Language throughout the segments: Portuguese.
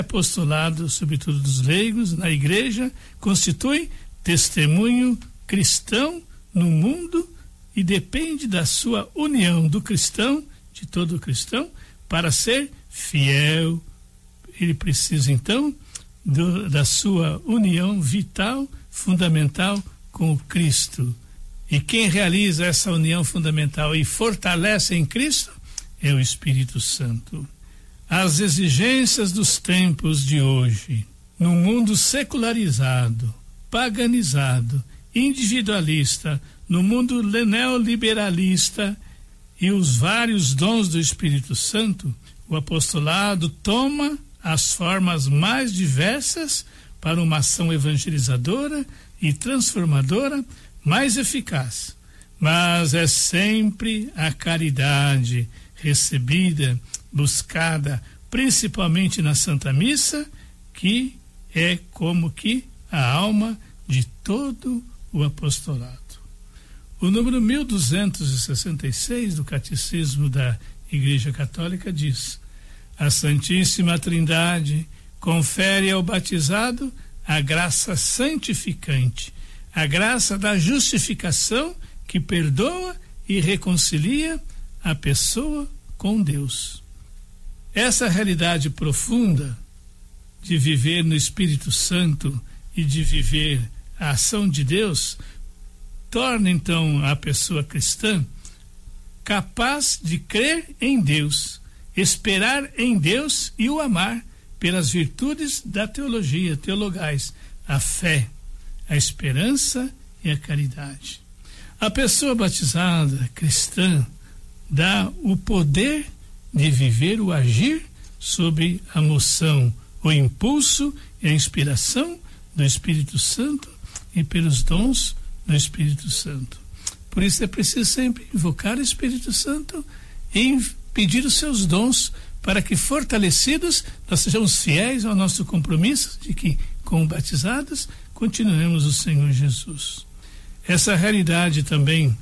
apostolado, sobretudo dos leigos, na igreja, constitui testemunho cristão no mundo e depende da sua união do cristão, de todo cristão, para ser fiel. Ele precisa, então, da sua união vital, fundamental com o Cristo. E quem realiza essa união fundamental e fortalece em Cristo é o Espírito Santo. As exigências dos tempos de hoje, no mundo secularizado, paganizado, individualista, no mundo neoliberalista e os vários dons do Espírito Santo, o apostolado toma as formas mais diversas para uma ação evangelizadora e transformadora mais eficaz. Mas é sempre a caridade recebida, buscada, principalmente na Santa Missa, que é como que a alma de todo o apostolado. O número 1266 do Catecismo da Igreja Católica diz: a Santíssima Trindade confere ao batizado a graça santificante, a graça da justificação que perdoa e reconcilia a pessoa com Deus. Essa realidade profunda de viver no Espírito Santo e de viver a ação de Deus torna então a pessoa cristã capaz de crer em Deus, esperar em Deus e o amar pelas virtudes da teologia, teologais, a fé, a esperança e a caridade. A pessoa batizada, cristã, dá o poder de viver o agir sob a moção, o impulso e a inspiração do Espírito Santo e pelos dons do Espírito Santo. Por isso é preciso sempre invocar o Espírito Santo e pedir os seus dons para que, fortalecidos, nós sejamos fiéis ao nosso compromisso de que, como batizados, continuemos o Senhor Jesus. Essa realidade também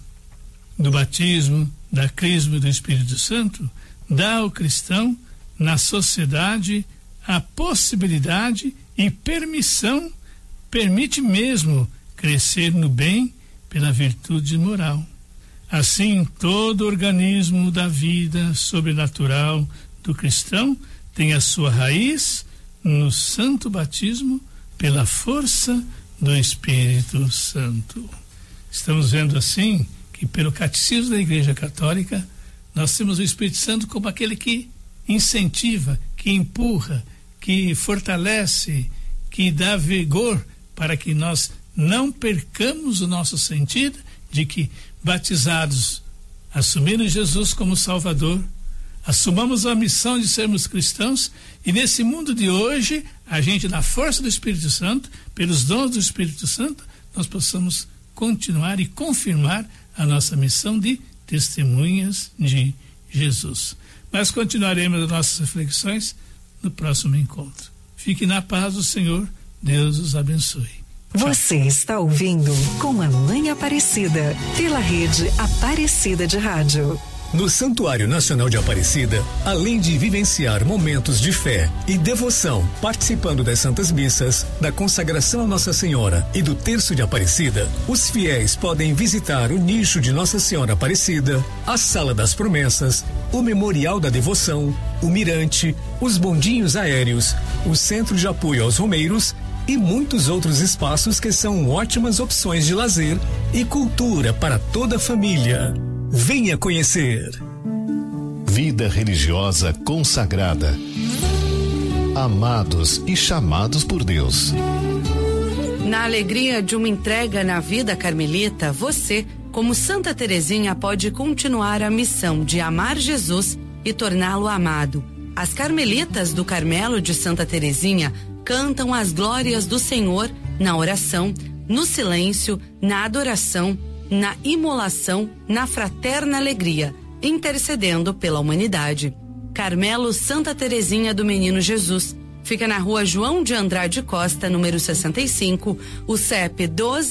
do batismo, da crisma do Espírito Santo, dá ao cristão, na sociedade, a possibilidade e permissão, permite mesmo crescer no bem pela virtude moral. Assim, todo organismo da vida sobrenatural do cristão tem a sua raiz no santo batismo pela força do Espírito Santo. Estamos vendo assim que pelo Catecismo da Igreja Católica nós temos o Espírito Santo como aquele que incentiva, que empurra, que fortalece, que dá vigor para que nós não percamos o nosso sentido de que, batizados, assumindo Jesus como Salvador, assumamos a missão de sermos cristãos e nesse mundo de hoje, a gente, na força do Espírito Santo, pelos dons do Espírito Santo, nós possamos continuar e confirmar a nossa missão de testemunhas de Jesus. Mas continuaremos as nossas reflexões no próximo encontro. Fique na paz do Senhor, Deus os abençoe. Você está ouvindo Com a Mãe Aparecida, pela rede Aparecida de Rádio. No Santuário Nacional de Aparecida, além de vivenciar momentos de fé e devoção, participando das Santas Missas, da consagração a Nossa Senhora e do Terço de Aparecida, os fiéis podem visitar o nicho de Nossa Senhora Aparecida, a Sala das Promessas, o Memorial da Devoção, o Mirante, os bondinhos aéreos, o Centro de Apoio aos Romeiros e muitos outros espaços que são ótimas opções de lazer e cultura para toda a família. Venha conhecer. Vida religiosa consagrada. Amados e chamados por Deus. Na alegria de uma entrega na vida carmelita, você, como Santa Teresinha, pode continuar a missão de amar Jesus e torná-lo amado. As carmelitas do Carmelo de Santa Teresinha cantam as glórias do Senhor na oração, no silêncio, na adoração, na imolação, na fraterna alegria, intercedendo pela humanidade. Carmelo Santa Teresinha do Menino Jesus. Fica na Rua João de Andrade Costa, número 65, o CEP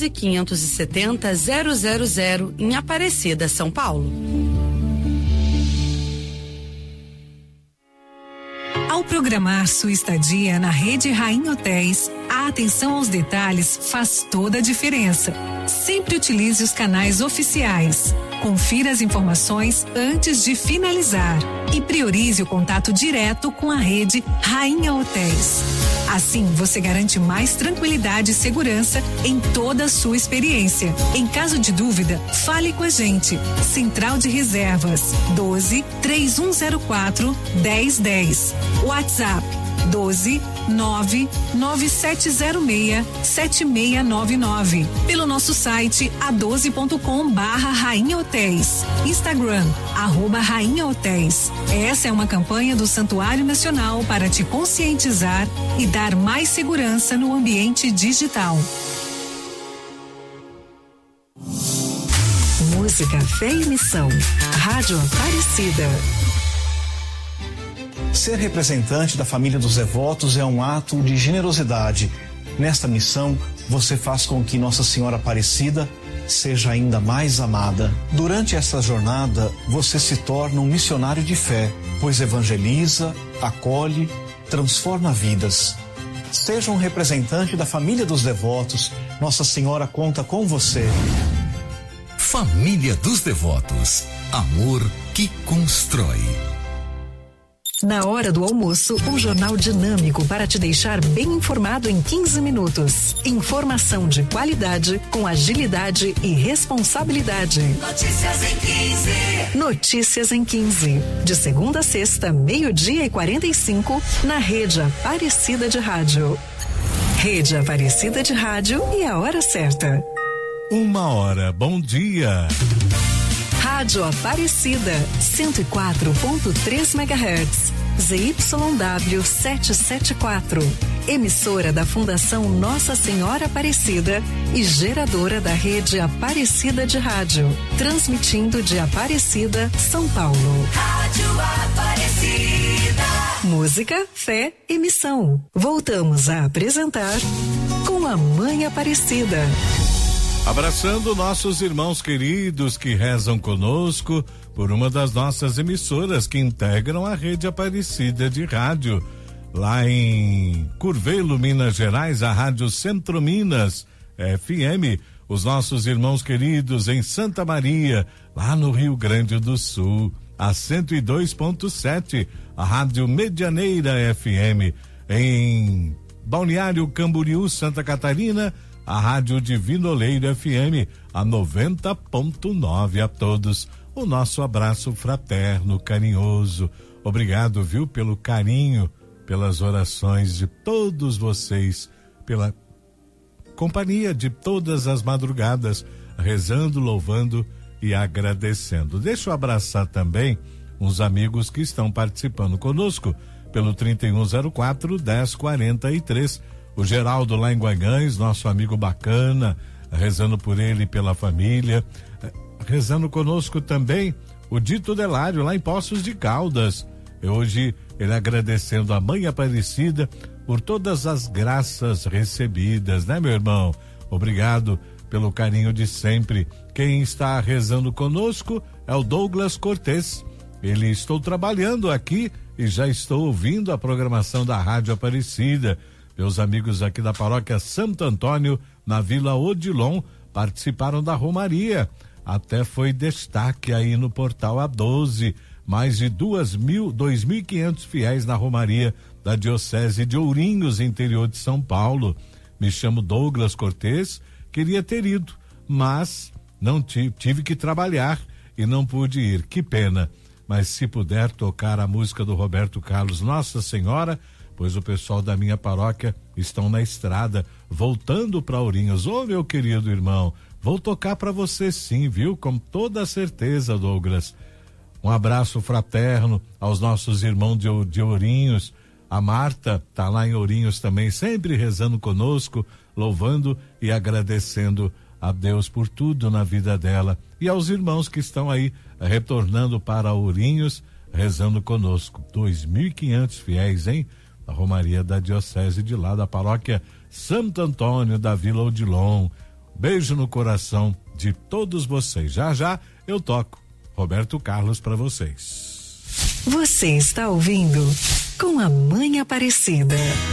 12.570.000, em Aparecida, São Paulo. Ao programar sua estadia na Rede Rainha Hotéis, a atenção aos detalhes faz toda a diferença. Sempre utilize os canais oficiais. Confira as informações antes de finalizar e priorize o contato direto com a Rede Rainha Hotéis. Assim, você garante mais tranquilidade e segurança em toda a sua experiência. Em caso de dúvida, fale com a gente. Central de Reservas 12 3104 1010. WhatsApp 12 99706 7699. Pelo nosso site a12.com/Rainha Hotéis. Instagram @Rainha Hotéis. Essa é uma campanha do Santuário Nacional para te conscientizar e dar mais segurança no ambiente digital. Música, fé e missão. Rádio Aparecida. Ser representante da família dos devotos é um ato de generosidade. Nesta missão, você faz com que Nossa Senhora Aparecida seja ainda mais amada. Durante esta jornada, você se torna um missionário de fé, pois evangeliza, acolhe, transforma vidas. Seja um representante da família dos devotos. Nossa Senhora conta com você. Família dos Devotos. Amor que constrói. Na hora do almoço, um jornal dinâmico para te deixar bem informado em 15 minutos. Informação de qualidade, com agilidade e responsabilidade. Notícias em 15. Notícias em 15. De segunda a sexta, 12:45, na Rede Aparecida de Rádio. Rede Aparecida de Rádio e a hora certa. 1h. Bom dia. Rádio Aparecida, 104.3 MHz, ZYW 774, emissora da Fundação Nossa Senhora Aparecida e geradora da Rede Aparecida de Rádio, transmitindo de Aparecida, São Paulo. Rádio Aparecida. Música, fé e missão. Voltamos a apresentar Com a Mãe Aparecida. Abraçando nossos irmãos queridos que rezam conosco por uma das nossas emissoras que integram a Rede Aparecida de Rádio. Lá em Curvelo, Minas Gerais, a Rádio Centro Minas FM. Os nossos irmãos queridos em Santa Maria, lá no Rio Grande do Sul, a 102.7, a Rádio Medianeira FM. Em Balneário Camboriú, Santa Catarina, a Rádio Divino Oleiro FM, a 90.9. A todos, o nosso abraço fraterno, carinhoso. Obrigado, viu, pelo carinho, pelas orações de todos vocês, pela companhia de todas as madrugadas, rezando, louvando e agradecendo. Deixa eu abraçar também uns amigos que estão participando conosco pelo 3104-1043. O Geraldo lá em Guanhães, nosso amigo bacana, rezando por ele e pela família. Rezando conosco também o Dito Delário lá em Poços de Caldas. E hoje ele agradecendo a Mãe Aparecida por todas as graças recebidas, né, meu irmão? Obrigado pelo carinho de sempre. Quem está rezando conosco é o Douglas Cortez. Ele estou trabalhando aqui e já estou ouvindo a programação da Rádio Aparecida. Meus amigos aqui da paróquia Santo Antônio, na Vila Odilon, participaram da Romaria. Até foi destaque aí no portal A12. Mais de 2.500 fiéis na Romaria da Diocese de Ourinhos, interior de São Paulo. Me chamo Douglas Cortez, queria ter ido, mas não tive que trabalhar e não pude ir. Que pena. Mas se puder tocar a música do Roberto Carlos, Nossa Senhora, pois o pessoal da minha paróquia estão na estrada, voltando para Ourinhos. Ô, meu querido irmão, vou tocar para você sim, viu? Com toda certeza, Douglas. Um abraço fraterno aos nossos irmãos de Ourinhos. A Marta tá lá em Ourinhos também, sempre rezando conosco, louvando e agradecendo a Deus por tudo na vida dela. E aos irmãos que estão aí retornando para Ourinhos, rezando conosco. 2.500 fiéis, hein? A Romaria da Diocese de lá, da paróquia Santo Antônio da Vila Odilon. Beijo no coração de todos vocês. Já já eu toco Roberto Carlos para vocês. Você está ouvindo com a Mãe Aparecida.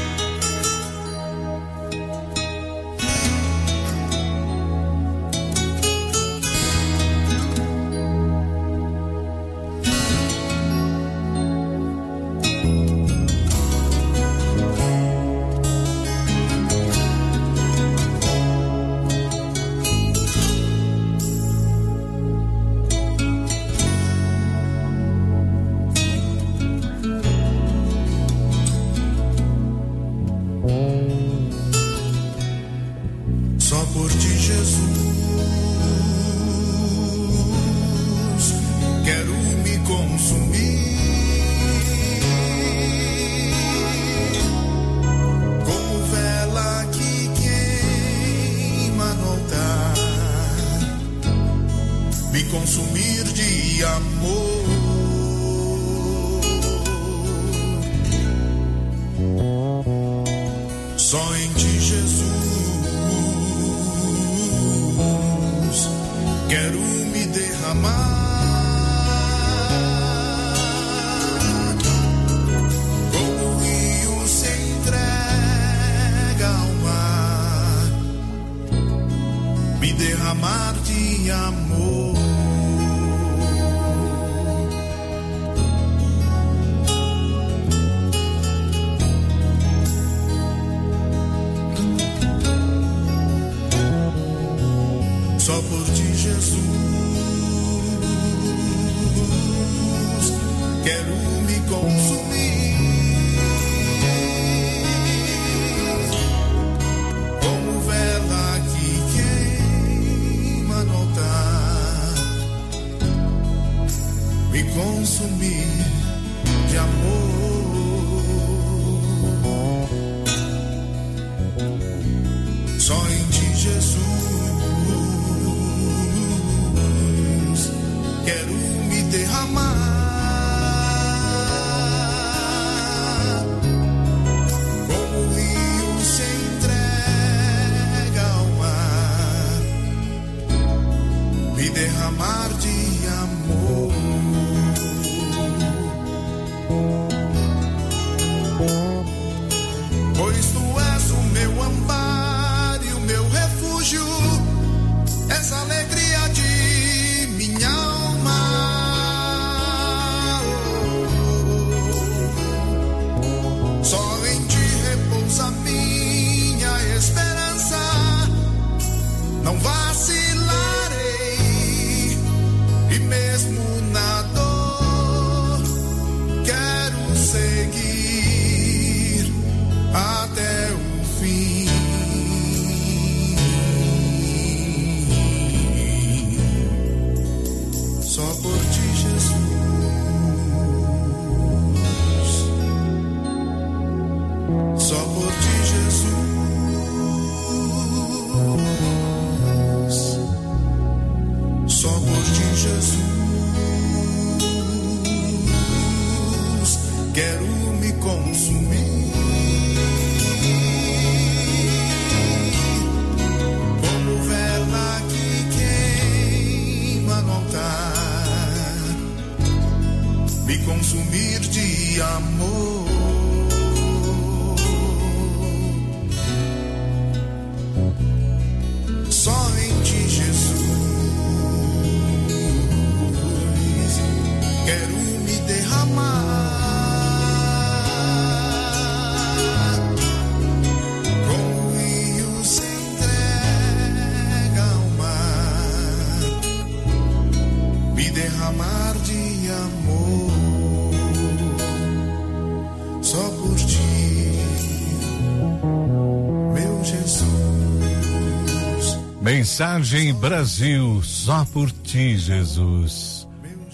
Mensagem Brasil, só por ti, Jesus.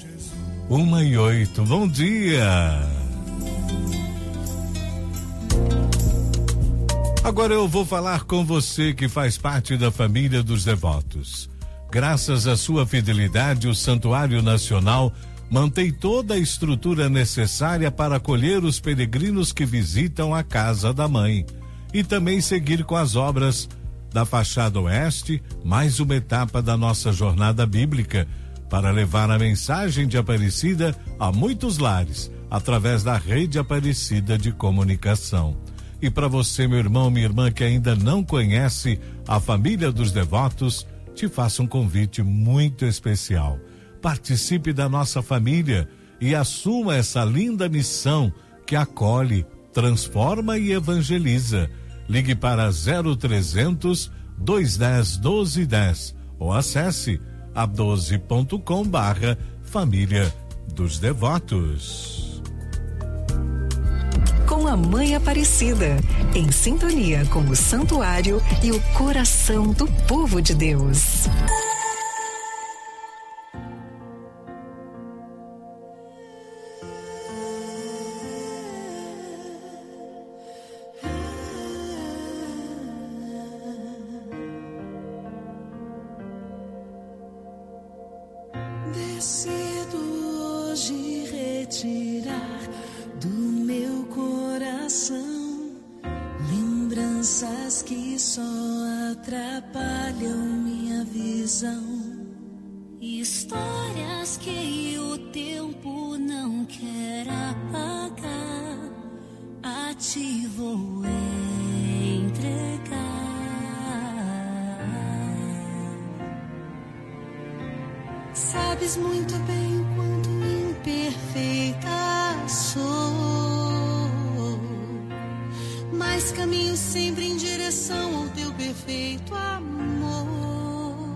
1:08, bom dia. Agora eu vou falar com você que faz parte da família dos devotos. Graças à sua fidelidade, o Santuário Nacional mantém toda a estrutura necessária para acolher os peregrinos que visitam a Casa da Mãe e também seguir com as obras da fachada oeste, mais uma etapa da nossa jornada bíblica para levar a mensagem de Aparecida a muitos lares, através da Rede Aparecida de Comunicação. E para você, meu irmão, minha irmã, que ainda não conhece a família dos devotos, te faço um convite muito especial. Participe da nossa família e assuma essa linda missão que acolhe, transforma e evangeliza. Ligue para 0300 210 1210 ou acesse a12.com/família dos devotos. Com a Mãe Aparecida, em sintonia com o santuário e o coração do povo de Deus. Decido hoje retirar do meu coração lembranças que só atrapalham minha visão, histórias que o tempo não quer apagar. A ti vou entregar. Sabes muito bem quanto imperfeita sou, mas caminho sempre em direção ao teu perfeito amor.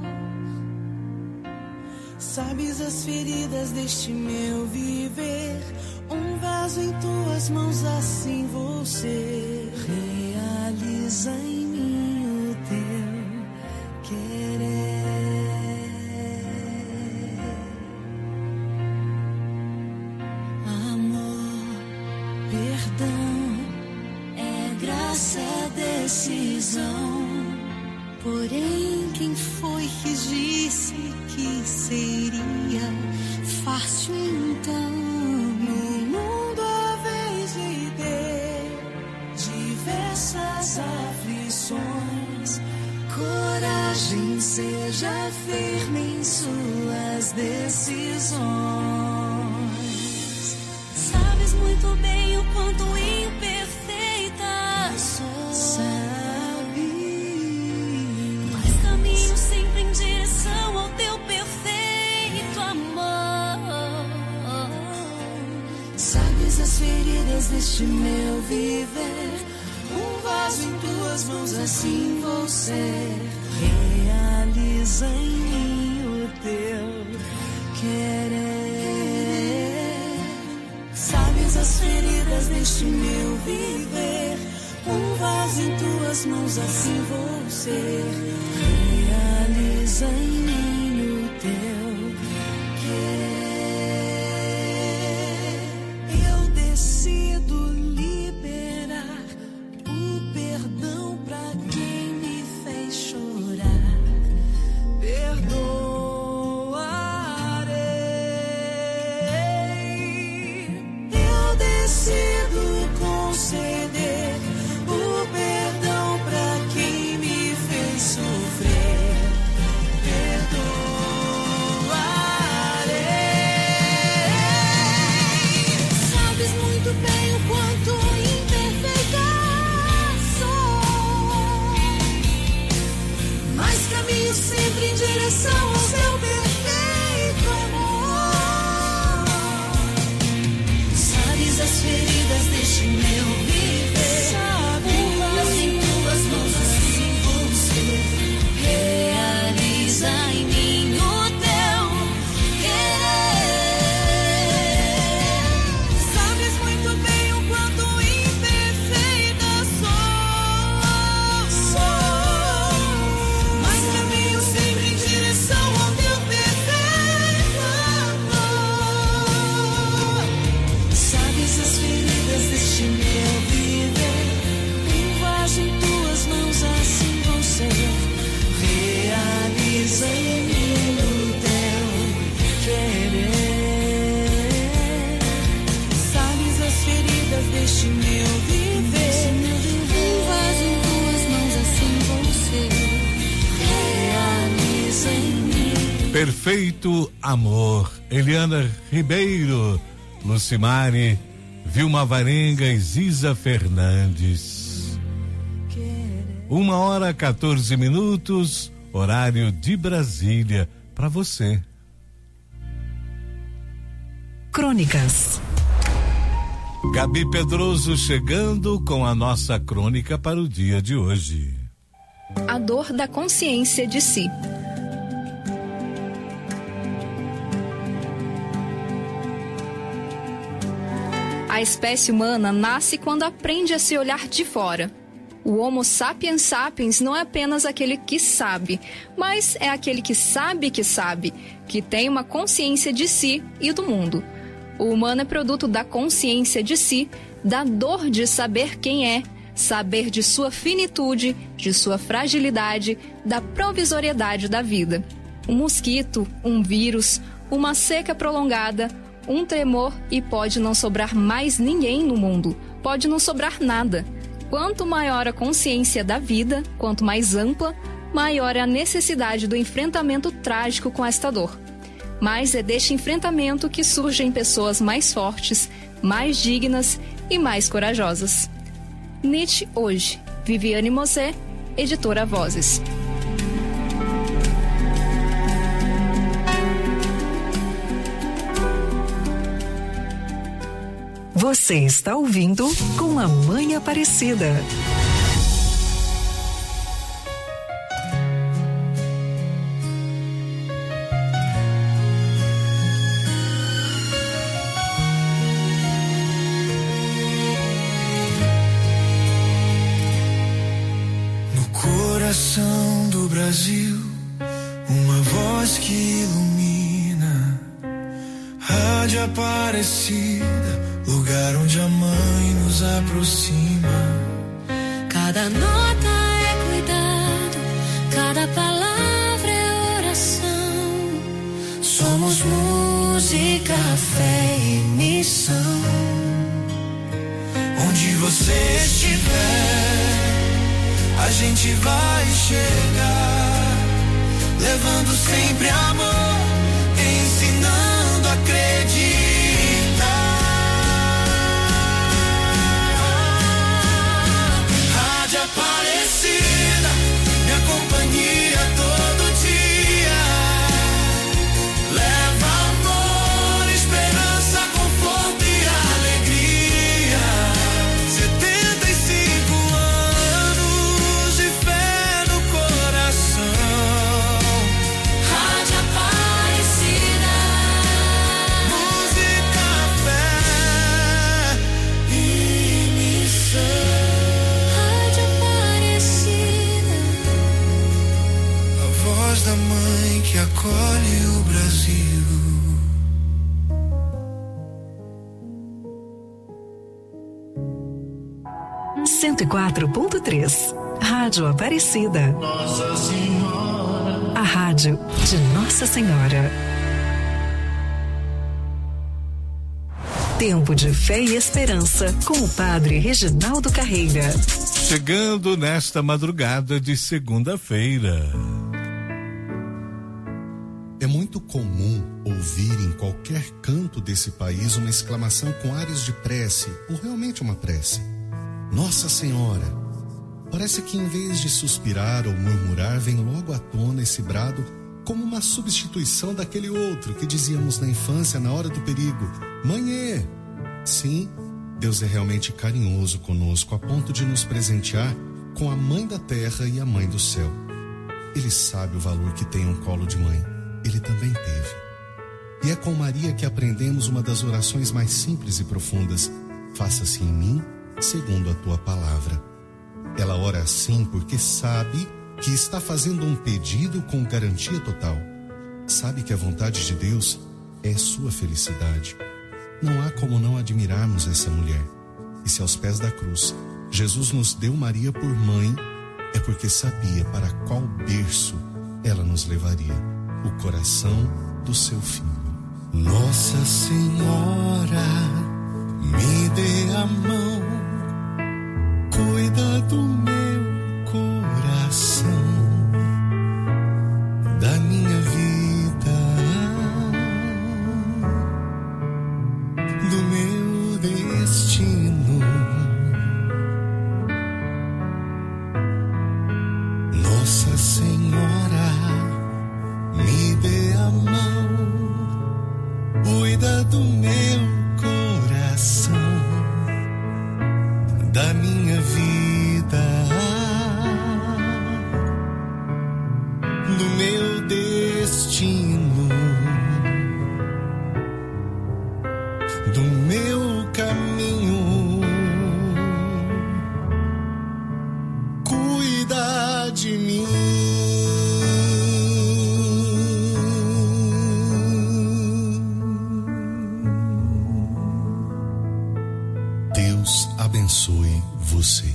Sabes as feridas deste meu viver, um vaso em tuas mãos, assim vou ser. Realiza em mim o teu querer. Decisão. Porém, quem foi que disse que seria fácil então? No mundo a vez de ter diversas aflições, coragem, seja firme em suas decisões. Sabes muito bem o quanto imperfeita sou. Mas caminho sempre em direção ao teu perfeito amor. Sabes as feridas deste meu viver, um vaso em tuas mãos, assim vou ser. Realiza em mim o teu querer. Sabes as feridas deste meu viver, um vaso em tuas mãos, assim vou ser. Realiza em mim o teu querer. Eu decido liberar o perdão pra quem me fez chorar. Perdoarei. Eu decido conceder o perdão pra quem me fez sofrer. Perdoarei. Sabes muito bem o quanto imperfeita sou, mas caminho sempre em direção ao seu perfeito amor. Sabes as feridas deste meu viver, um vaso em tuas mãos, assim vou ser. Realiza em mim o teu querer. Sabes muito bem o quanto imperfeita sou, mas caminho sempre em direção ao teu perfeito amor. Sabes as feridas deste meu viver, um vaso em tuas mãos, assim vão ser. Realiza em mim o teu querer. Sabes as feridas deste meu viver, um vaso em tuas mãos, assim vão ser. Realiza em mim. Perfeito amor. Eliana Ribeiro Lucimari, Vilma Varenga e Ziza Fernandes. 1h14, horário de Brasília, para você. Crônicas. Gabi Pedroso chegando com a nossa crônica para o dia de hoje. A dor da consciência de si. A espécie humana nasce quando aprende a se olhar de fora. O Homo sapiens sapiens não é apenas aquele que sabe, mas é aquele que sabe, que tem uma consciência de si e do mundo. O humano é produto da consciência de si, da dor de saber quem é, saber de sua finitude, de sua fragilidade, da provisoriedade da vida. Um mosquito, um vírus, uma seca prolongada, um tremor e pode não sobrar mais ninguém no mundo, pode não sobrar nada. Quanto maior a consciência da vida, quanto mais ampla, maior é a necessidade do enfrentamento trágico com esta dor. Mas é deste enfrentamento que surgem pessoas mais fortes, mais dignas e mais corajosas. Nietzsche hoje. Viviane Mosé, editora Vozes. Você está ouvindo Com a Mãe Aparecida. Coração do Brasil, uma voz que ilumina, Rádio Aparecida, lugar onde a mãe nos aproxima. Cada nota é cuidado, cada palavra é oração. Somos música, fé e missão. Onde você estiver, a gente vai chegar, levando sempre amor, ensinando a acreditar. Rádio Aparecida, minha companhia todo dia. Leva amor, esperança, conforto e alegria. 75 anos de fé no coração. Rádio Aparecida, Música, fé e missão. Rádio Aparecida, A voz da mãe que acolhe o Brasil. 104.3 Rádio Aparecida. Nossa Senhora. A rádio de Nossa Senhora. Tempo de fé e esperança com o Padre Reginaldo Carreira. Chegando nesta madrugada de segunda-feira. É muito comum ouvir em qualquer canto desse país uma exclamação com ares de prece, ou realmente uma prece. Nossa Senhora. Parece que em vez de suspirar ou murmurar, vem logo à tona esse brado como uma substituição daquele outro que dizíamos na infância, na hora do perigo. Mãe! Sim, Deus é realmente carinhoso conosco a ponto de nos presentear com a mãe da terra e a mãe do céu. Ele sabe o valor que tem um colo de mãe. Ele também teve. E é com Maria que aprendemos uma das orações mais simples e profundas. Faça-se em mim, segundo a tua palavra. Ela ora assim porque sabe que está fazendo um pedido com garantia total. Sabe que a vontade de Deus é sua felicidade. Não há como não admirarmos essa mulher. E se aos pés da cruz Jesus nos deu Maria por mãe, é porque sabia para qual berço ela nos levaria. O coração do seu filho. Nossa Senhora, me dê a mão, cuida do meu coração, da minha vida, do Nossa Senhora, me dê a mão, cuida do meu coração, da minha vida, do meu destino, do meu caminho. Cuida de mim. Deus abençoe você.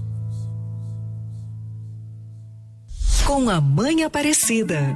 Com a Mãe Aparecida.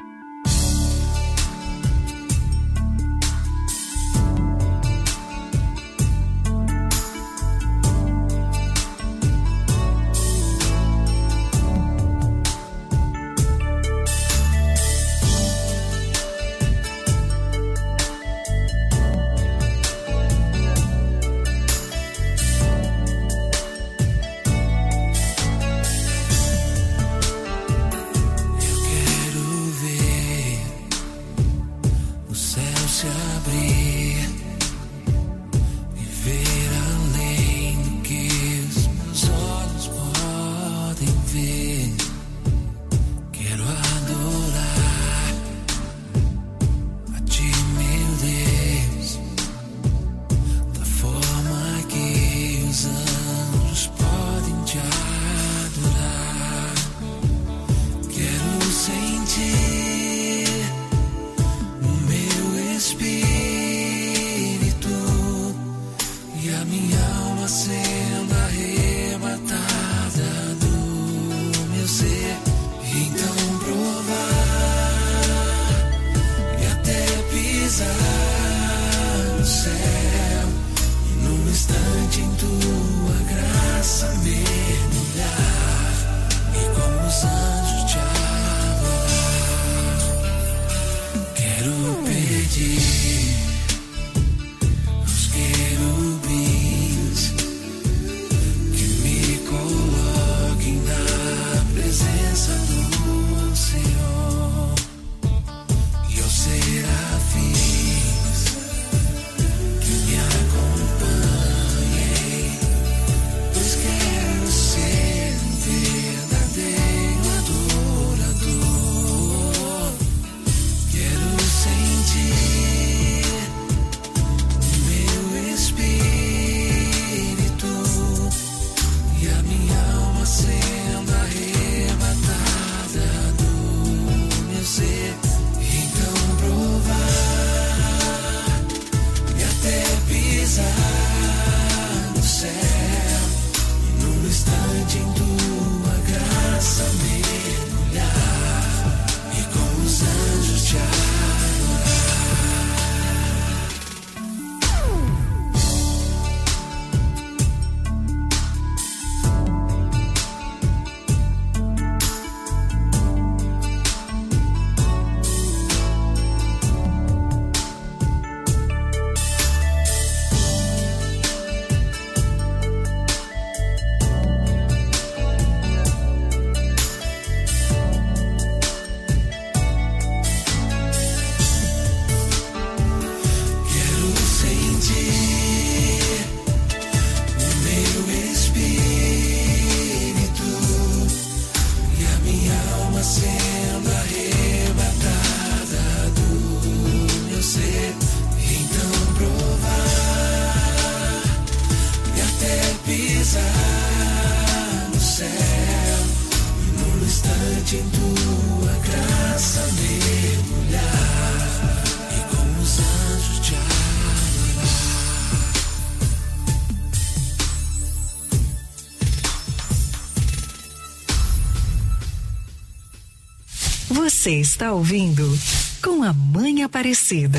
Você está ouvindo Com a Mãe Aparecida.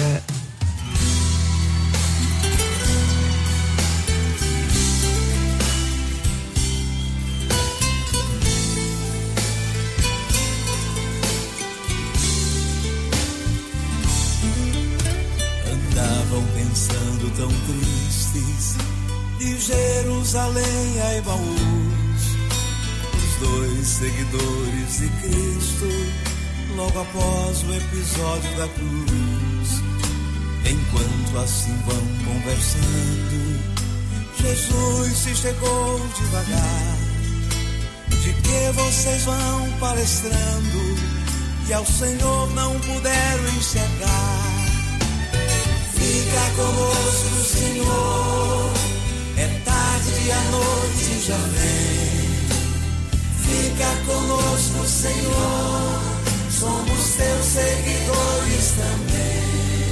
Andavam pensando tão tristes, de Jerusalém a Emaús, os dois seguidores de Cristo, logo após o episódio da cruz. Enquanto assim vão conversando, Jesus se chegou devagar. De que vocês vão palestrando e ao Senhor não puderam enxergar? Fica conosco, Senhor, é tarde e a noite já vem. Fica conosco, Senhor, somos teus seguidores também.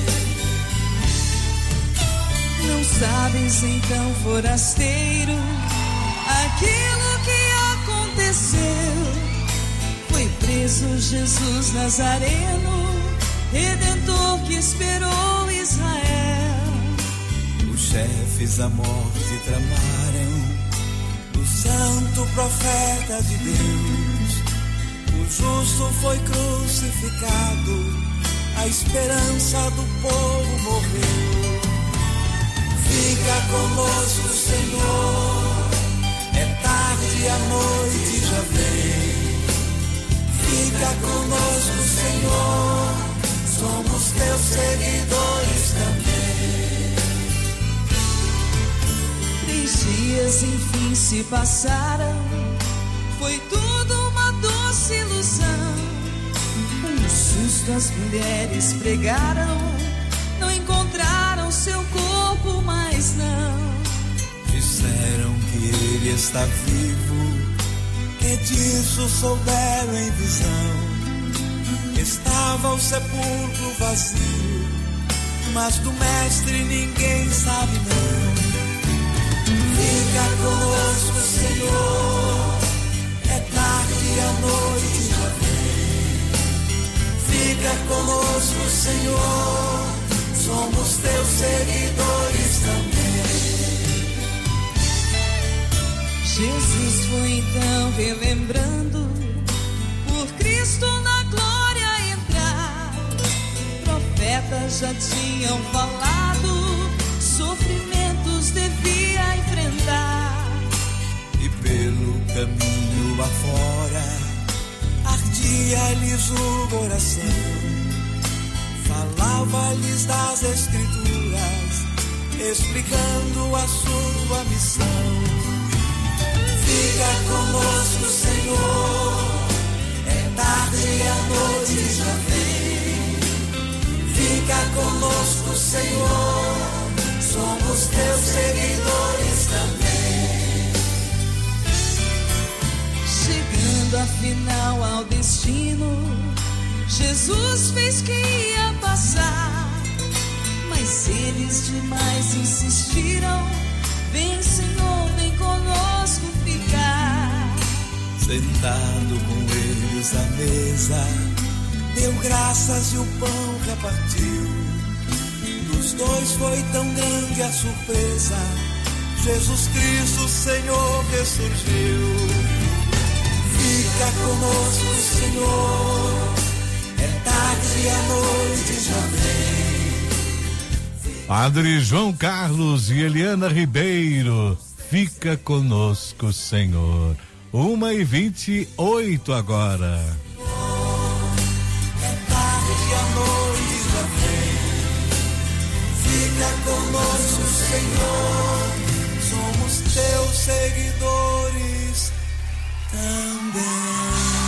Não sabes então, forasteiro, aquilo que aconteceu. Foi preso Jesus Nazareno, Redentor que esperou Israel. Os chefes da morte tramaram o santo profeta de Deus. O justo foi crucificado, a esperança do povo morreu. Fica conosco, Senhor, é tarde e a noite já vem. Fica conosco, Senhor, somos teus seguidores também. 3 dias enfim se passaram, foi tudo uma doce ilusão. Um susto as mulheres pregaram, não encontraram seu corpo mais não. Disseram que ele está vivo, que disso souberam em visão. Estava o sepulcro vazio, mas do mestre ninguém sabe não. Fica conosco, Senhor, é tarde e a noite já vem. Fica conosco, Senhor, somos teus seguidores também. Jesus foi então relembrando, por Cristo na glória entrar. Profetas já tinham falado, sofrimentos devia enfrentar. E pelo caminho afora, ardia-lhes o coração. Falava-lhes das Escrituras, explicando a sua missão. Fica conosco, Senhor, é tarde e a noite já vem. Fica conosco, Senhor, somos teus seguidores também. Chegando afinal ao destino, Jesus fez que ia passar, mas eles demais insistiram. Vem, Senhor, vem conosco ficar. Sentado com eles à mesa, deu graças e o pão repartiu. Dos dois foi tão grande a surpresa, Jesus Cristo, Senhor, ressurgiu. Fica conosco, Senhor, é tarde e a noite já vem. Padre João Carlos e Eliana Ribeiro, fica conosco, Senhor. 1h28 agora. É tarde e a noite já vem. Fica conosco, Senhor, somos teus seguidores também.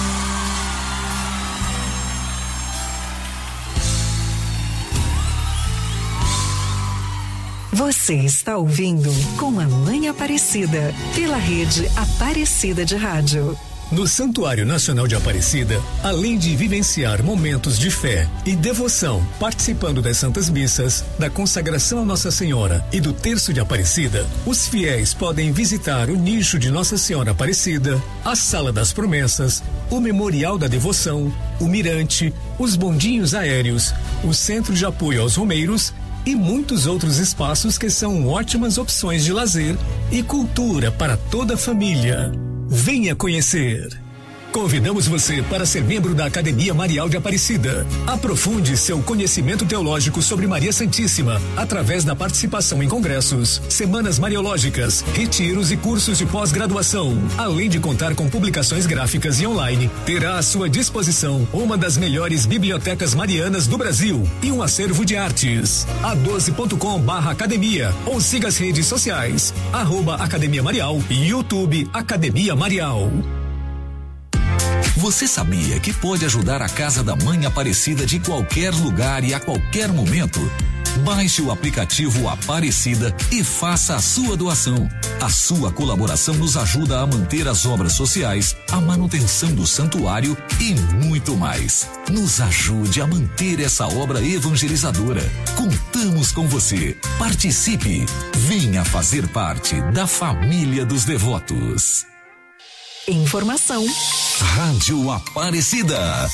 Você está ouvindo Com a Mãe Aparecida, pela rede Aparecida de Rádio. No Santuário Nacional de Aparecida, além de vivenciar momentos de fé e devoção, participando das Santas Missas, da consagração a Nossa Senhora e do Terço de Aparecida, os fiéis podem visitar o nicho de Nossa Senhora Aparecida, a Sala das Promessas, o Memorial da Devoção, o Mirante, os bondinhos aéreos, o Centro de Apoio aos Romeiros e muitos outros espaços que são ótimas opções de lazer e cultura para toda a família. Venha conhecer. Convidamos você para ser membro da Academia Marial de Aparecida. Aprofunde seu conhecimento teológico sobre Maria Santíssima através da participação em congressos, semanas mariológicas, retiros e cursos de pós-graduação. Além de contar com publicações gráficas e online, terá à sua disposição uma das melhores bibliotecas marianas do Brasil e um acervo de artes. a12.com/academia ou siga as redes sociais @Academia Marial e YouTube Academia Marial. Você sabia que pode ajudar a Casa da Mãe Aparecida de qualquer lugar e a qualquer momento? Baixe o aplicativo Aparecida e faça a sua doação. A sua colaboração nos ajuda a manter as obras sociais, a manutenção do santuário e muito mais. Nos ajude a manter essa obra evangelizadora. Contamos com você. Participe. Venha fazer parte da família dos devotos. Informação. Rádio Aparecida.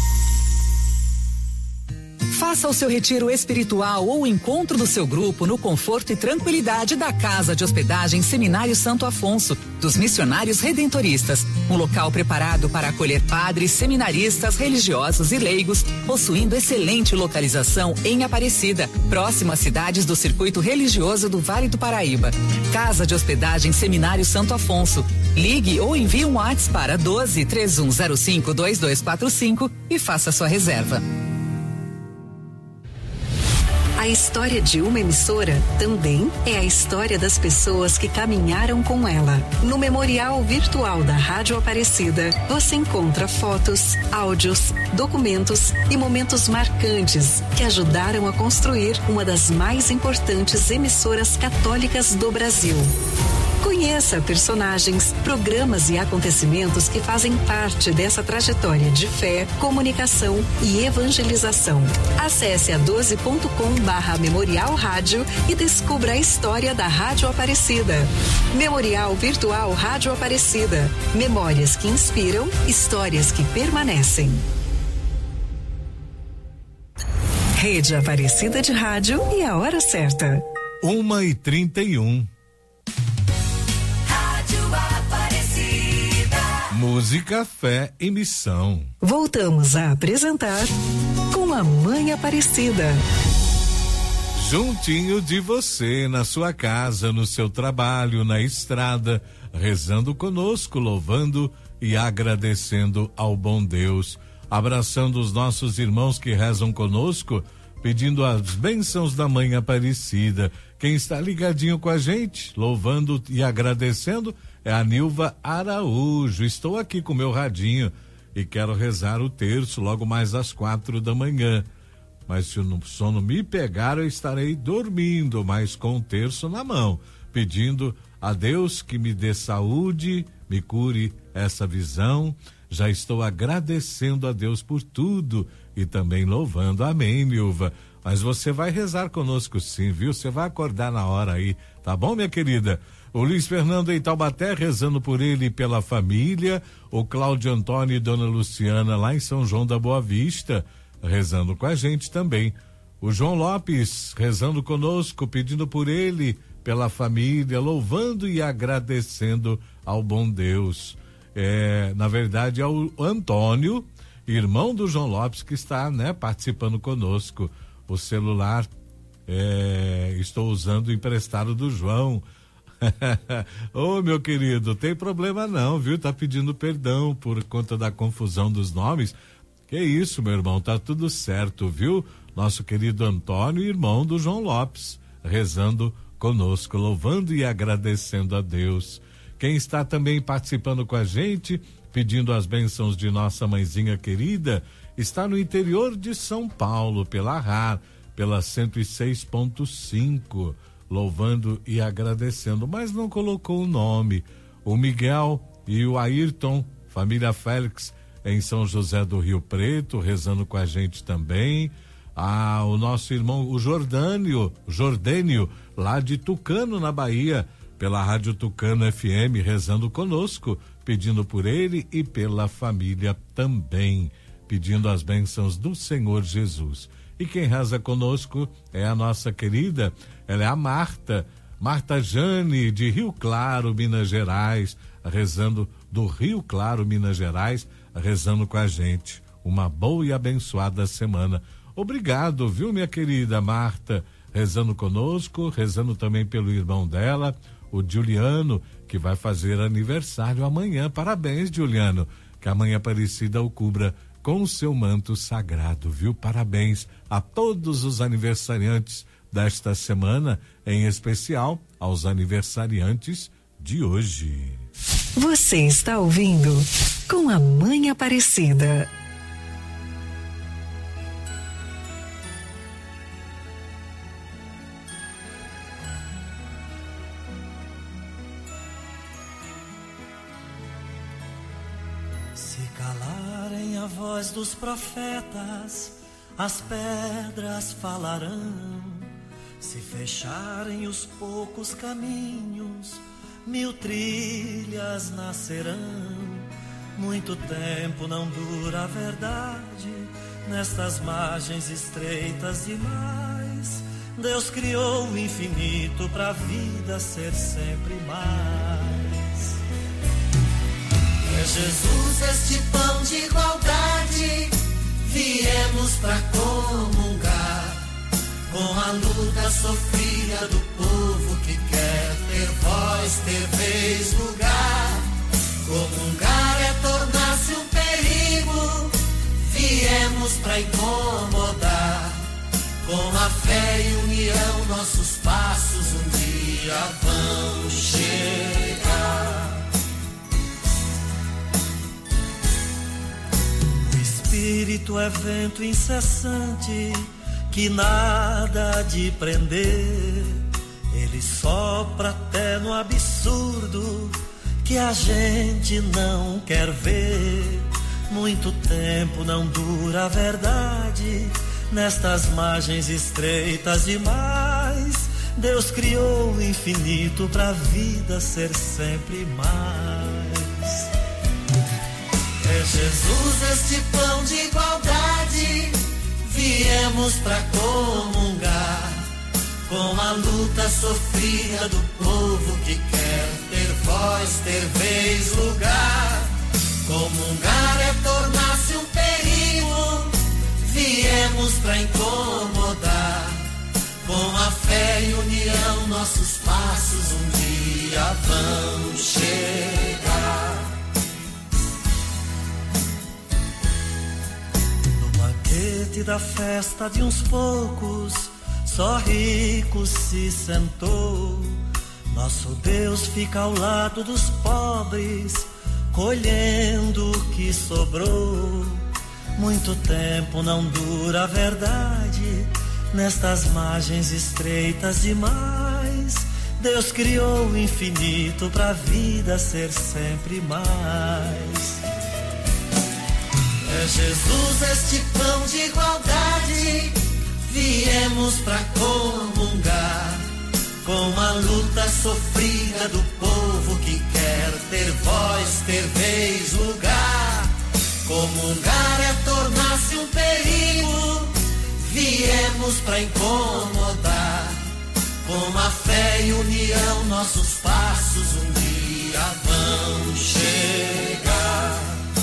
Faça o seu retiro espiritual ou o encontro do seu grupo no conforto e tranquilidade da Casa de Hospedagem Seminário Santo Afonso, dos Missionários Redentoristas. Um local preparado para acolher padres, seminaristas, religiosos e leigos, possuindo excelente localização em Aparecida, próximo às cidades do circuito religioso do Vale do Paraíba. Casa de Hospedagem Seminário Santo Afonso. Ligue ou envie um WhatsApp para 12-3105-2245 e faça sua reserva. A história de uma emissora também é a história das pessoas que caminharam com ela. No Memorial Virtual da Rádio Aparecida, você encontra fotos, áudios, documentos e momentos marcantes que ajudaram a construir uma das mais importantes emissoras católicas do Brasil. Conheça personagens, programas e acontecimentos que fazem parte dessa trajetória de fé, comunicação e evangelização. Acesse a 12.com/Memorial Rádio e descubra a história da Rádio Aparecida. Memorial Virtual Rádio Aparecida. Memórias que inspiram, histórias que permanecem. Rede Aparecida de Rádio e a hora certa. 1h31. Música, fé e missão. Voltamos a apresentar Com a Mãe Aparecida. Juntinho de você, na sua casa, no seu trabalho, na estrada, rezando conosco, louvando e agradecendo ao bom Deus. Abraçando os nossos irmãos que rezam conosco, pedindo as bênçãos da Mãe Aparecida. Quem está ligadinho com a gente, louvando e agradecendo, é a Nilva Araújo. Estou aqui com meu radinho e quero rezar o terço logo mais às 4h. Mas se o sono me pegar, eu estarei dormindo, mas com o terço na mão, pedindo a Deus que me dê saúde, me cure essa visão. Já estou agradecendo a Deus por tudo e também louvando. Amém, Nilva. Mas você vai rezar conosco sim, viu? Você vai acordar na hora aí, tá bom, minha querida? O Luiz Fernando em Taubaté, rezando por ele e pela família. O Cláudio Antônio e Dona Luciana lá em São João da Boa Vista, rezando com a gente também. O João Lopes, rezando conosco, pedindo por ele, pela família, louvando e agradecendo ao bom Deus. Na verdade, é o Antônio, irmão do João Lopes, que está, participando conosco. O celular estou usando emprestado do João. Ô, meu querido, tem problema não, viu? Tá pedindo perdão por conta da confusão dos nomes. Que isso, meu irmão, tá tudo certo, viu? Nosso querido Antônio, irmão do João Lopes, rezando conosco, louvando e agradecendo a Deus. Quem está também participando com a gente, pedindo as bênçãos de nossa mãezinha querida, está no interior de São Paulo, pela RAR, pela 106.5, louvando e agradecendo, mas não colocou o nome. O Miguel e o Ayrton, família Félix, em São José do Rio Preto, rezando com a gente também. O nosso irmão, o Jordânio, lá de Tucano, na Bahia, pela Rádio Tucano FM, rezando conosco, pedindo por ele e pela família também, pedindo as bênçãos do Senhor Jesus. E quem reza conosco é a nossa querida, ela é a Marta Marta Jane, de Rio Claro, Minas Gerais, rezando do Rio Claro, Minas Gerais, rezando com a gente. Uma boa e abençoada semana. Obrigado, viu, minha querida Marta, rezando conosco, rezando também pelo irmão dela, o Juliano, que vai fazer aniversário amanhã. Parabéns, Juliano, que a Mãe Aparecida o cubra com o seu manto sagrado, viu? Parabéns a todos os aniversariantes desta semana, em especial aos aniversariantes de hoje. Você está ouvindo Com a Mãe Aparecida. Se calarem a voz dos profetas, as pedras falarão. Se fecharem os poucos caminhos, 1000 trilhas nascerão. Muito tempo não dura a verdade, nestas margens estreitas demais. Deus criou o infinito pra vida ser sempre mais. É Jesus este pão de igualdade, viemos pra comungar com a luta sofrida do povo que quer ter voz, ter vez, lugar. Comungar é tornar-se um perigo, viemos pra incomodar. Com a fé e união nossos passos um dia vão chegar. O Espírito é vento incessante que nada de prender, ele sopra até no absurdo que a gente não quer ver. Muito tempo não dura a verdade, nestas margens estreitas demais. Deus criou o infinito pra vida ser sempre mais. É Jesus este pão de igualdade, viemos pra comungar com a luta sofrida do povo que quer ter voz, ter vez, lugar. Comungar é tornar-se um perigo, viemos pra incomodar. Com a fé e união nossos passos um dia vão chegar. Da festa de uns poucos, só rico se sentou. Nosso Deus fica ao lado dos pobres, colhendo o que sobrou. Muito tempo não dura a verdade, nestas margens estreitas demais. Deus criou o infinito pra vida ser sempre mais. É Jesus este pão de igualdade, viemos pra comungar com a luta sofrida do povo que quer ter voz, ter vez, lugar. Comungar é tornar-se um perigo, viemos pra incomodar. Com a fé e união nossos passos um dia vão chegar.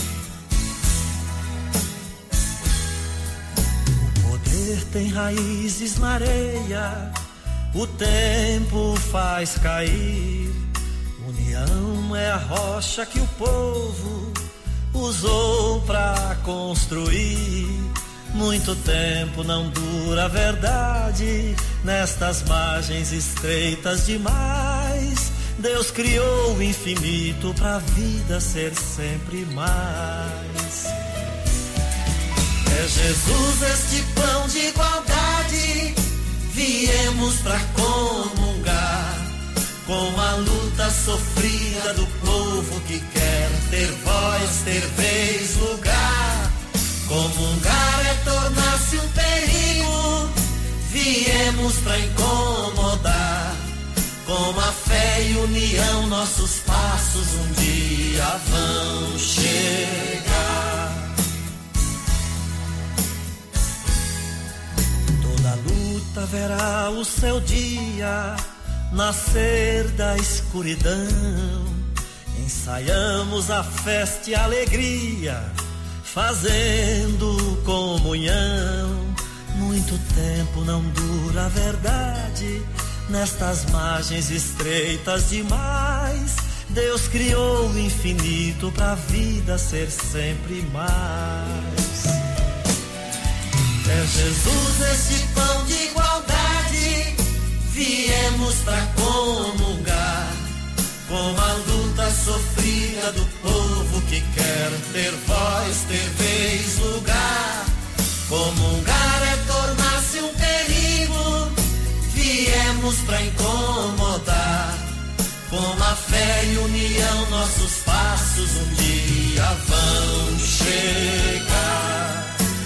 Tem raízes na areia, o tempo faz cair. União é a rocha que o povo usou pra construir. Muito tempo não dura a verdade, nestas margens estreitas demais. Deus criou o infinito pra vida ser sempre mais. É Jesus este pão de igualdade, viemos pra comungar com a luta sofrida do povo que quer ter voz, ter vez, lugar. Comungar é tornar-se um perigo, viemos pra incomodar. Com a fé e união nossos passos um dia vão chegar. Toda luta verá o seu dia, nascer da escuridão, ensaiamos a festa e a alegria, fazendo comunhão. Muito tempo não dura a verdade, nestas margens estreitas demais. Deus criou o infinito pra vida ser sempre mais. É Jesus esse pão de igualdade, viemos pra comungar com a luta sofrida do povo que quer ter voz, ter vez, lugar. Comungar é tornar-se um perigo, viemos pra incomodar. Com a fé e união nossos passos um dia vão chegar.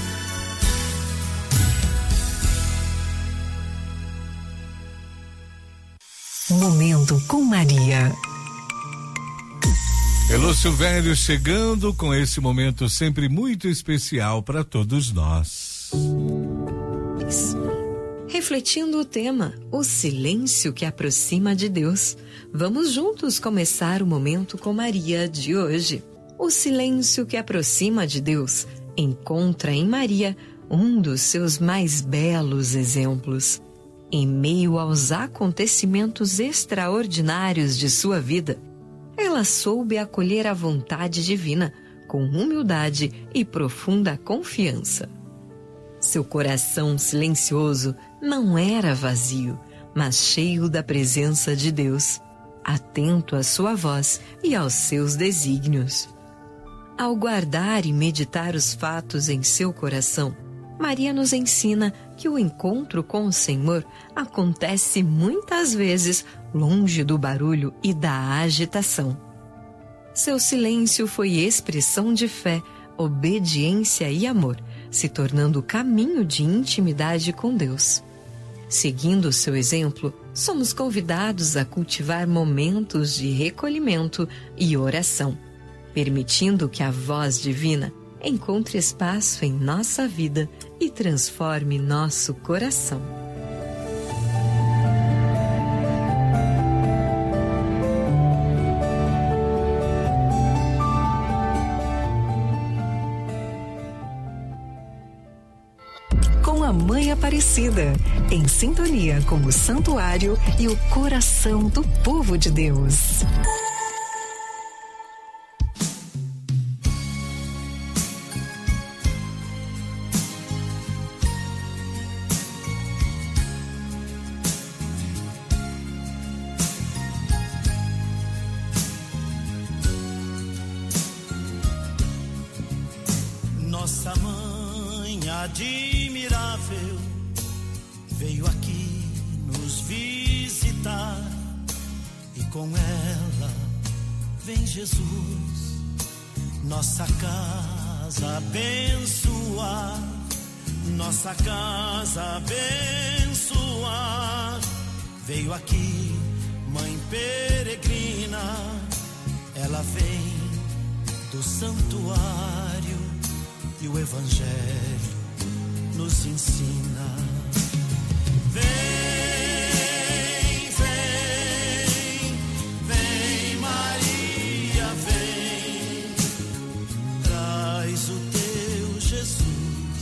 Momento com Maria. Elô Silvério chegando com esse momento sempre muito especial para todos nós. Refletindo o tema, o silêncio que aproxima de Deus. Vamos juntos começar o Momento com Maria de hoje. O silêncio que aproxima de Deus encontra em Maria um dos seus mais belos exemplos. Em meio aos acontecimentos extraordinários de sua vida, ela soube acolher a vontade divina com humildade e profunda confiança. Seu coração silencioso não era vazio, mas cheio da presença de Deus, atento à sua voz e aos seus desígnios. Ao guardar e meditar os fatos em seu coração, Maria nos ensina que o encontro com o Senhor acontece muitas vezes longe do barulho e da agitação. Seu silêncio foi expressão de fé, obediência e amor, se tornando caminho de intimidade com Deus. Seguindo seu exemplo, somos convidados a cultivar momentos de recolhimento e oração, permitindo que a voz divina encontre espaço em nossa vida e transforme nosso coração. Com a Mãe Aparecida, em sintonia com o santuário e o coração do povo de Deus. Nossa mãe admirável veio aqui nos visitar e com ela vem Jesus, nossa casa abençoar, nossa casa abençoar. Veio aqui mãe peregrina, ela vem do santuário e o Evangelho nos ensina. Vem, vem, vem Maria, vem, traz o teu Jesus,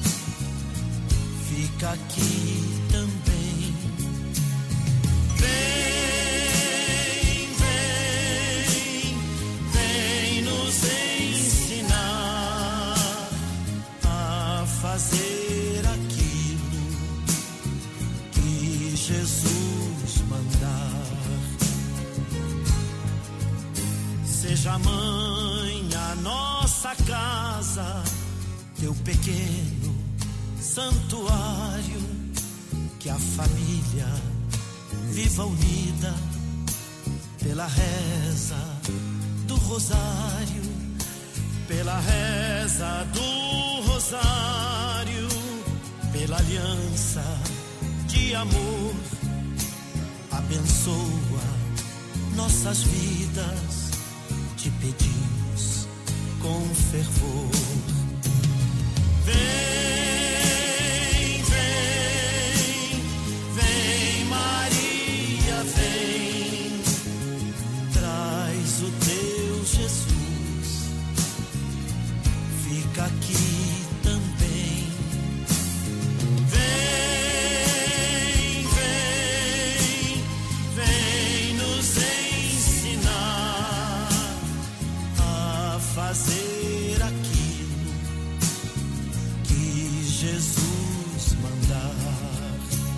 fica aqui também. Vem, vem, vem nos ensinar a fazer aquilo que Jesus mandar. Seja mãe a nossa casa, teu pequeno santuário, que a família viva unida pela reza do rosário, pela reza do rosário, pela aliança de amor. Abençoa nossas vidas, te pedimos com fervor. Vem, vem, vem Maria, vem. fica aqui também. Vem nos ensinar a fazer aquilo que Jesus mandar.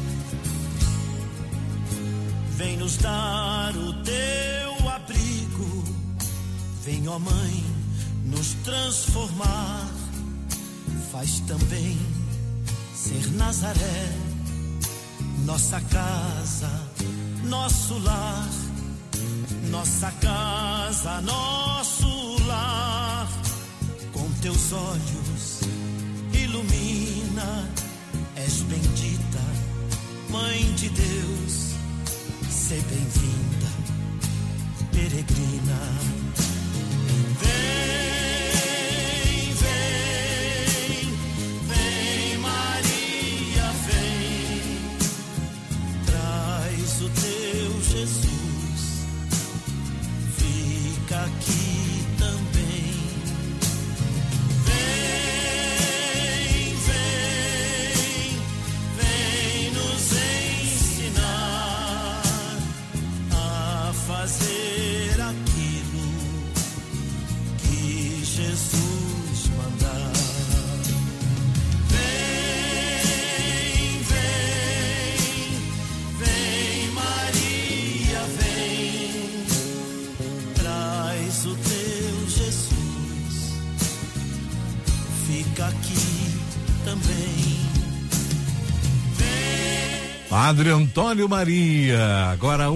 Vem nos dar o teu abrigo. Vem, ó Mãe, nos transformar. Faz também ser Nazaré, nossa casa, nosso lar. Nossa casa, nosso lar. Com teus olhos ilumina. És bendita, Mãe de Deus. Sê bem-vinda, peregrina. Vem, Maria, vem. Traz o teu Jesus. Fica aqui também. Vem nos ensinar a fazer aquilo que Jesus mandar. Vem, Maria, vem. Traz o teu Jesus. Fica aqui também. Padre Antônio Maria, agora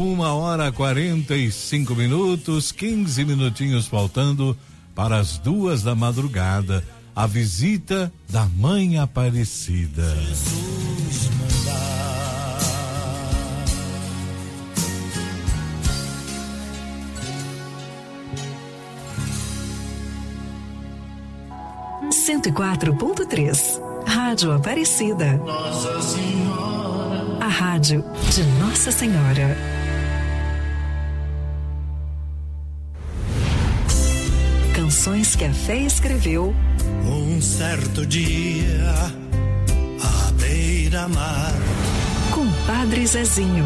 1h45, 15 minutinhos faltando para as 2 da madrugada, a visita da Mãe Aparecida. Jesus mandar. 104.3 Rádio Aparecida. Nossa Senhora. A rádio de Nossa Senhora. Canções que a fé escreveu. Um certo dia, à beira-mar. Com Padre Zezinho.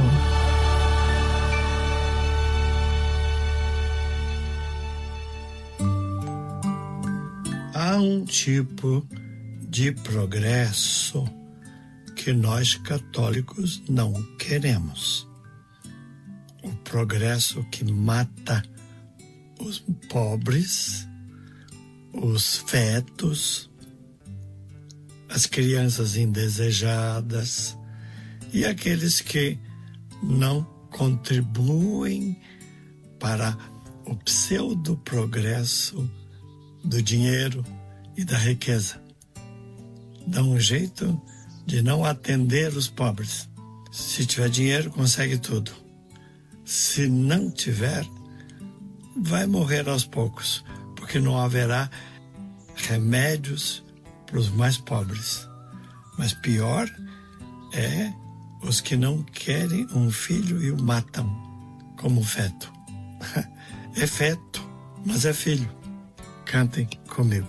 Há um tipo de progresso que nós católicos não queremos. O progresso que mata os pobres, os fetos, as crianças indesejadas e aqueles que não contribuem para o pseudo-progresso do dinheiro e da riqueza. Dá um jeito de não atender os pobres. Se tiver dinheiro, consegue tudo. Se não tiver, vai morrer aos poucos, porque não haverá remédios para os mais pobres. Mas pior é os que não querem um filho e o matam, como feto. É feto, mas é filho. Cantem comigo.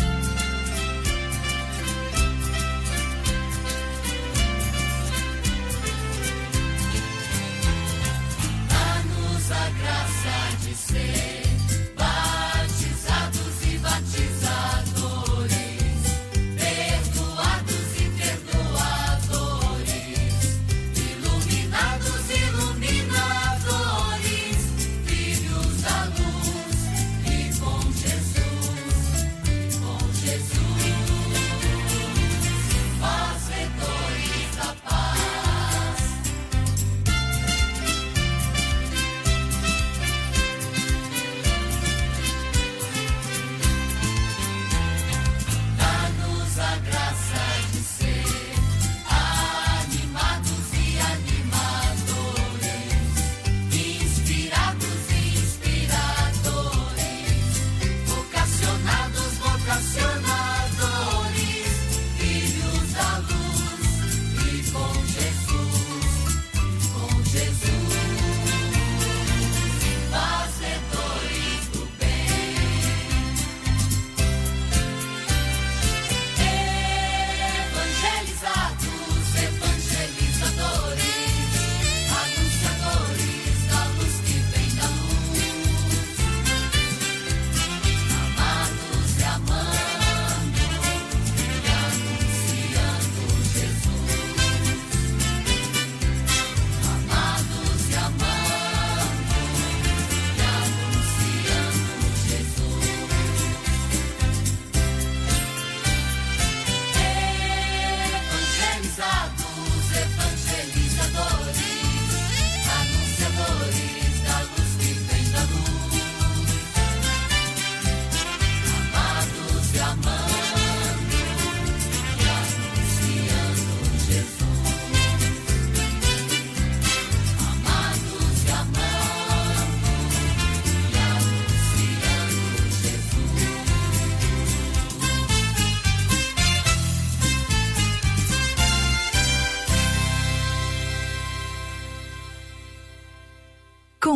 Dá-nos a graça de ser batizados e batizadores, perdoados e perdoadores, iluminados e iluminadores, filhos da luz e com Jesus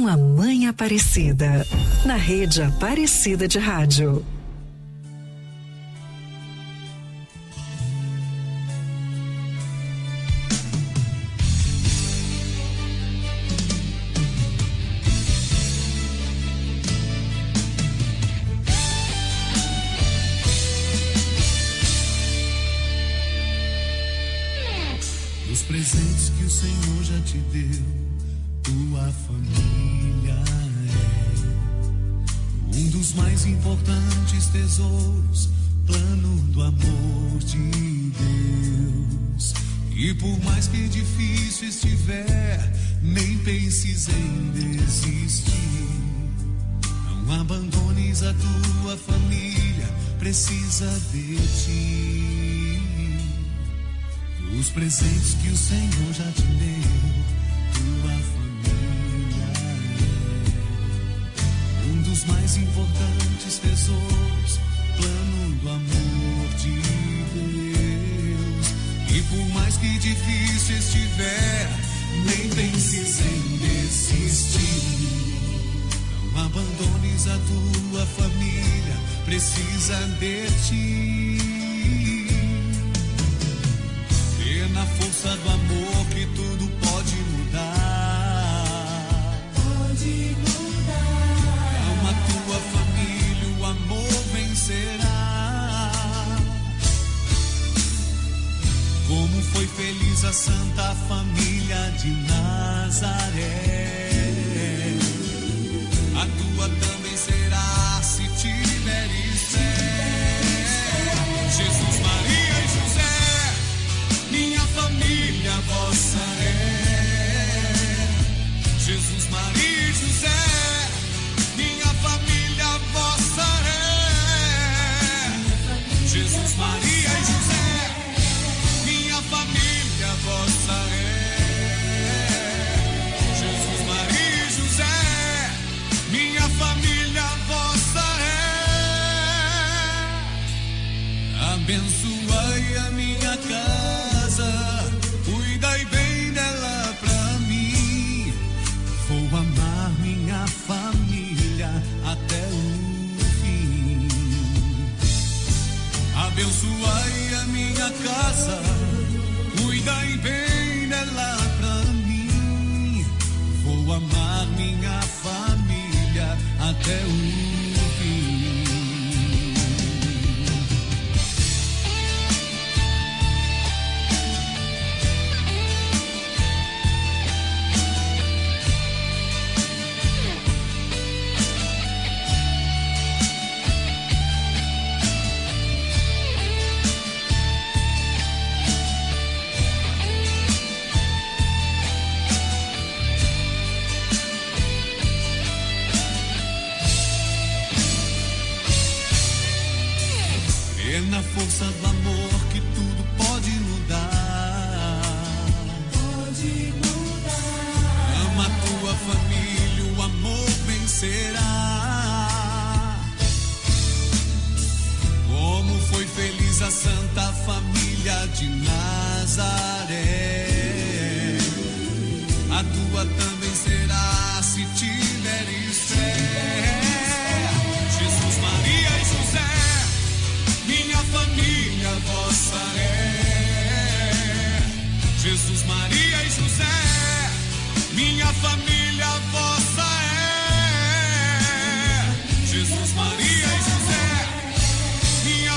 com a Mãe Aparecida, na Rede Aparecida de Rádio. Os presentes que o Senhor já te deu, tua família é um dos mais importantes tesouros, plano do amor de Deus. E por mais que difícil estiver, nem penses em desistir. Não abandones a tua família, precisa de ti. Os presentes que o Senhor já te deu, tua família é um dos mais importantes tesouros, plano do amor de Deus. E por mais que difícil estiver, nem penses em desistir. Não abandones a tua família, precisa de ti. Na força do amor que tudo pode mudar. Pode mudar. Ama a tua família, o amor vencerá. Como foi feliz a Santa Família de Nazaré. A tua também será se tiveres fé. Jesus, Maria e José, minha família vossa é. Jesus, Maria e José, minha família vossa é. Jesus, Maria e José, minha família vossa é. Jesus, Maria e José, minha família vossa é. Abençoai a minha casa, cuidai bem dela pra mim. Vou amar minha família até o fim. Abençoai a minha casa, cuidai bem dela pra mim. Vou amar minha família até o fim. Na força do amor que tudo pode mudar. Pode mudar. Ama a tua família, o amor vencerá. Como foi feliz a Santa Família de Nazaré. A tua também será se tiveres fé.